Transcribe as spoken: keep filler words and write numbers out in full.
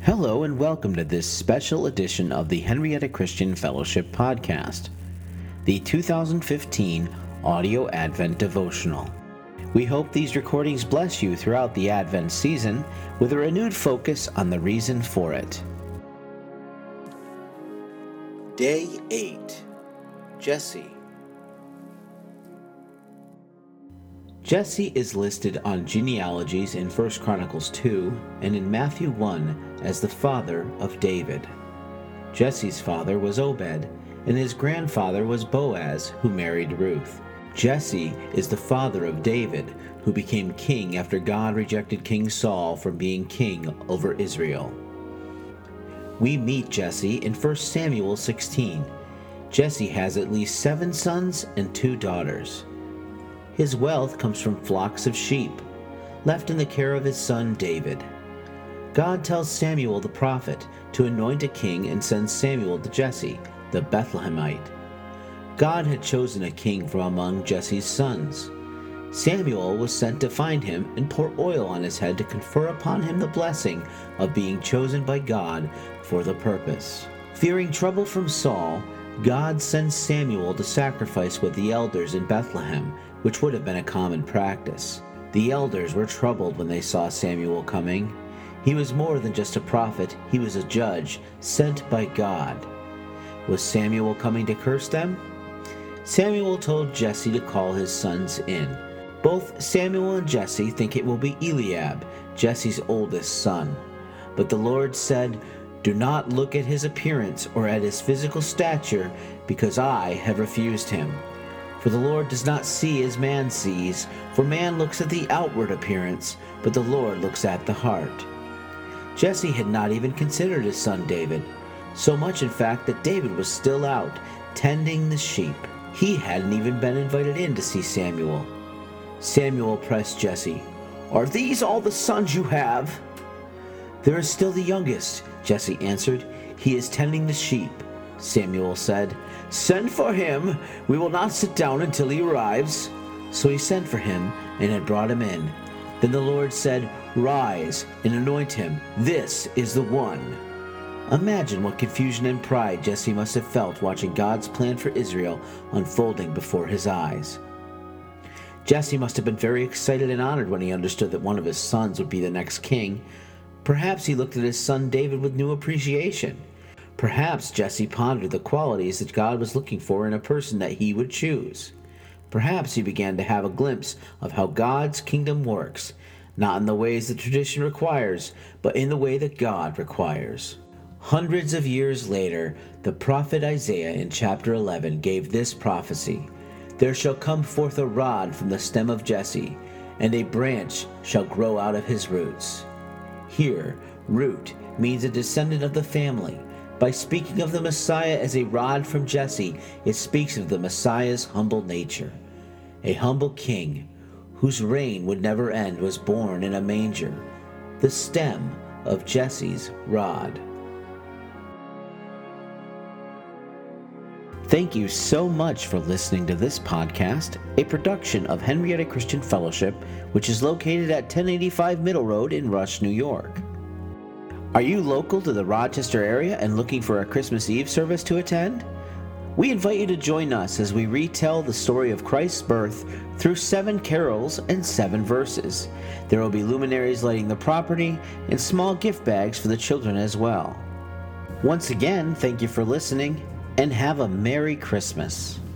Hello and welcome to this special edition of the Henrietta Christian Fellowship Podcast, the two thousand fifteen Audio Advent Devotional. We hope these recordings bless you throughout the Advent season with a renewed focus on the reason for it. Day eight. Jesse. Jesse is listed on genealogies in First Chronicles two and in Matthew one as the father of David. Jesse's father was Obed, and his grandfather was Boaz, who married Ruth. Jesse is the father of David, who became king after God rejected King Saul from being king over Israel. We meet Jesse in First Samuel sixteen. Jesse has at least seven sons and two daughters. His wealth comes from flocks of sheep, left in the care of his son David. God tells Samuel the prophet to anoint a king and sends Samuel to Jesse, the Bethlehemite. God had chosen a king from among Jesse's sons. Samuel was sent to find him and pour oil on his head to confer upon him the blessing of being chosen by God for the purpose. Fearing trouble from Saul, God sends Samuel to sacrifice with the elders in Bethlehem, which would have been a common practice. The elders were troubled when they saw Samuel coming. He was more than just a prophet, he was a judge sent by God. Was Samuel coming to curse them? Samuel told Jesse to call his sons in. Both Samuel and Jesse think it will be Eliab, Jesse's oldest son. But the Lord said, "Do not look at his appearance or at his physical stature, because I have refused him. For the Lord does not see as man sees, for man looks at the outward appearance, but the Lord looks at the heart." Jesse had not even considered his son David, so much in fact that David was still out, tending the sheep. He hadn't even been invited in to see Samuel. Samuel pressed Jesse, "Are these all the sons you have?" "There is still the youngest," Jesse answered. "He is tending the sheep." Samuel said, "Send for him. We will not sit down until he arrives." So he sent for him and had brought him in. Then the Lord said, "Rise and anoint him. This is the one." Imagine what confusion and pride Jesse must have felt watching God's plan for Israel unfolding before his eyes. Jesse must have been very excited and honored when he understood that one of his sons would be the next king. Perhaps he looked at his son David with new appreciation. Perhaps Jesse pondered the qualities that God was looking for in a person that he would choose. Perhaps he began to have a glimpse of how God's kingdom works, not in the ways that tradition requires, but in the way that God requires. Hundreds of years later, the prophet Isaiah in chapter eleven gave this prophecy: "There shall come forth a rod from the stem of Jesse, and a branch shall grow out of his roots." Here, root means a descendant of the family. By speaking of the Messiah as a rod from Jesse, it speaks of the Messiah's humble nature. A humble king, whose reign would never end, was born in a manger, the stem of Jesse's rod. Thank you so much for listening to this podcast, a production of Henrietta Christian Fellowship, which is located at ten eighty-five Middle Road in Rush, New York. Are you local to the Rochester area and looking for a Christmas Eve service to attend? We invite you to join us as we retell the story of Christ's birth through seven carols and seven verses. There will be luminaries lighting the property and small gift bags for the children as well. Once again, thank you for listening and have a Merry Christmas.